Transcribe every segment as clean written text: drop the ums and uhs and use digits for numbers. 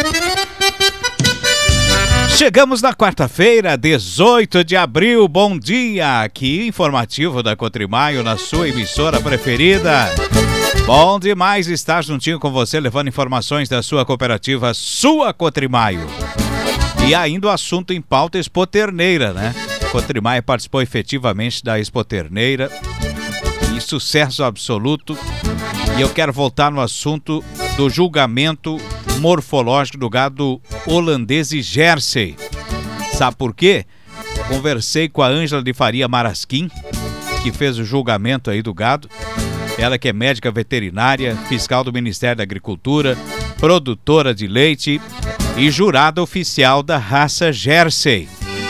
Chegamos na quarta-feira, 18 de abril. Bom dia, aqui informativo da Cotrimaio na sua emissora preferida. Bom demais estar juntinho com você, levando informações da sua cooperativa, sua Cotrimaio. E ainda o assunto em pauta, Expo Terneira, né? Cotrimaio participou efetivamente da Expo Terneira e sucesso absoluto. E eu quero voltar no assunto do julgamento morfológico do gado holandês e Jersey. Sabe por quê? Conversei com a Ângela de Faria Marasquim, que fez o julgamento aí do gado. Ela que é médica veterinária, fiscal do Ministério da Agricultura, produtora de leite e jurada oficial da raça Jersey.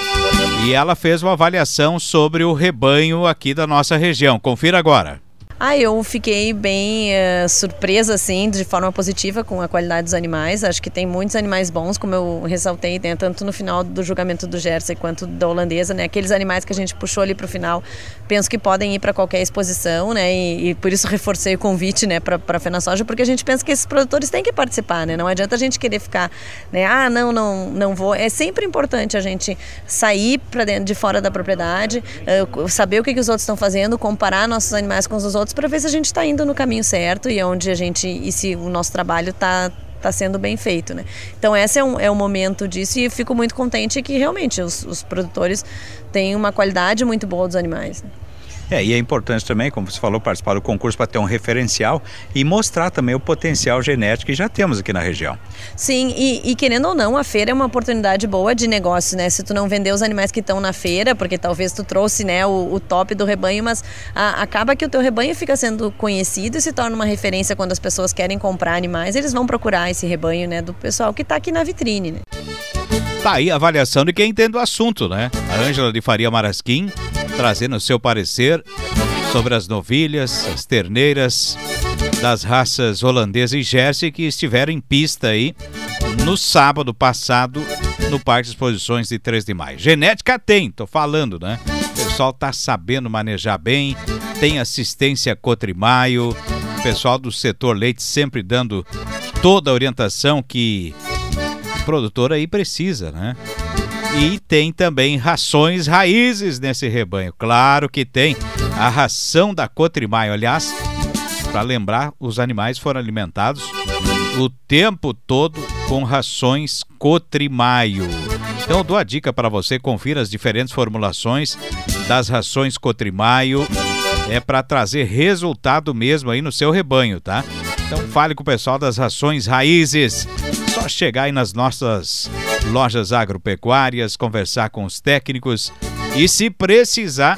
E ela fez uma avaliação sobre o rebanho aqui da nossa região. Confira agora. Eu fiquei bem surpresa, assim, de forma positiva com a qualidade dos animais. Acho que tem muitos animais bons, como eu ressaltei, né, tanto no final do julgamento do Jersey quanto da holandesa, né? Aqueles animais que a gente puxou ali para o final, penso que podem ir para qualquer exposição, né? E por isso reforcei o convite, né, para a FenaSoja, porque a gente pensa que esses produtores têm que participar, né? Não adianta a gente querer ficar, né? Não vou. É sempre importante a gente sair para dentro de fora da propriedade, saber o que os outros estão fazendo, comparar nossos animais com os dos outros, para ver se a gente está indo no caminho certo e se o nosso trabalho está sendo bem feito, né? Então esse é um momento disso e fico muito contente que realmente os produtores têm uma qualidade muito boa dos animais, né? E é importante também, como você falou, participar do concurso para ter um referencial e mostrar também o potencial genético que já temos aqui na região. Sim, e querendo ou não, a feira é uma oportunidade boa de negócio, né? Se tu não vender os animais que estão na feira, porque talvez tu trouxe, né, o top do rebanho, mas acaba que o teu rebanho fica sendo conhecido e se torna uma referência quando as pessoas querem comprar animais, eles vão procurar esse rebanho, né, do pessoal que está aqui na vitrine, né? Tá aí a avaliação de quem entende o assunto, né? A Ângela de Faria Marasquim trazendo o seu parecer sobre as novilhas, as terneiras das raças holandesa e Jersey que estiveram em pista aí no sábado passado no Parque de Exposições de 3 de Maio. Genética tem, tô falando, né? O pessoal tá sabendo manejar bem, tem assistência Cotrimaio, o pessoal do setor leite sempre dando toda a orientação que o produtor aí precisa, né? E tem também rações raízes nesse rebanho. Claro que tem a ração da Cotrimaio. Aliás, para lembrar, os animais foram alimentados o tempo todo com rações Cotrimaio. Então eu dou a dica para você, confira as diferentes formulações das rações Cotrimaio. É para trazer resultado mesmo aí no seu rebanho, tá? Então fale com o pessoal das rações raízes. Só chegar aí nas nossas lojas agropecuárias, conversar com os técnicos e se precisar,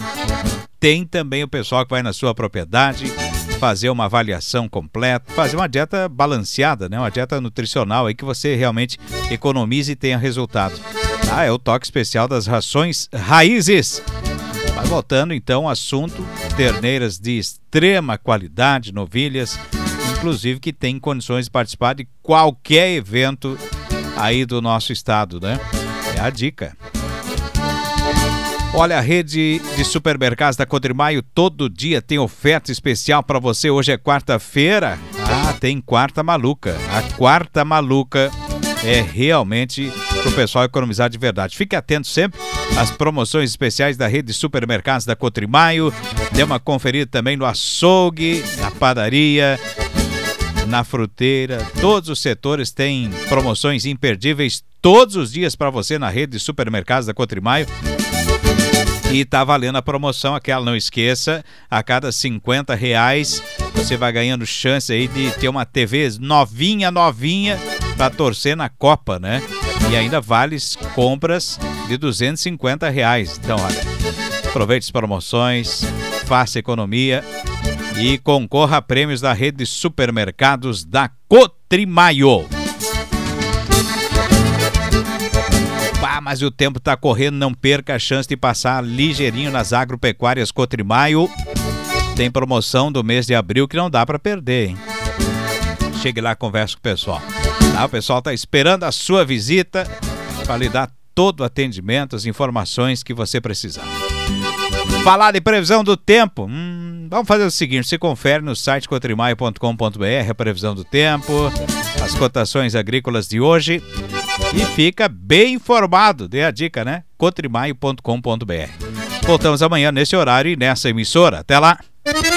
tem também o pessoal que vai na sua propriedade fazer uma avaliação completa, fazer uma dieta balanceada, né? Uma dieta nutricional aí que você realmente economize e tenha resultado. É o toque especial das rações raízes. Mas voltando então ao assunto, terneiras de extrema qualidade, novilhas, inclusive que tem condições de participar de qualquer evento aí do nosso estado, né? É a dica. Olha, a rede de supermercados da Cotrimaio todo dia tem oferta especial para você. Hoje é quarta-feira. Tem quarta maluca. A quarta maluca é realmente para o pessoal economizar de verdade. Fique atento sempre às promoções especiais da rede de supermercados da Cotrimaio. Dê uma conferida também no açougue, na padaria, na fruteira. Todos os setores têm promoções imperdíveis todos os dias para você na rede de supermercados da Cotrimaio. E tá valendo a promoção aquela, não esqueça, a cada R$50 você vai ganhando chance aí de ter uma TV novinha para torcer na Copa, né? E ainda vale compras de R$250. Então, olha, aproveite as promoções, faça economia e concorra a prêmios da rede de supermercados da Cotrimaio. Mas o tempo está correndo, não perca a chance de passar ligeirinho nas agropecuárias Cotrimaio. Tem promoção do mês de abril que não dá para perder, hein? Chegue lá, converse com o pessoal. O pessoal está esperando a sua visita para lhe dar todo o atendimento, as informações que você precisar. Falar de previsão do tempo, Vamos fazer o seguinte, você confere no site cotrimaio.com.br a previsão do tempo, as cotações agrícolas de hoje e fica bem informado, dê a dica, né? cotrimaio.com.br. Voltamos amanhã nesse horário e nessa emissora. Até lá!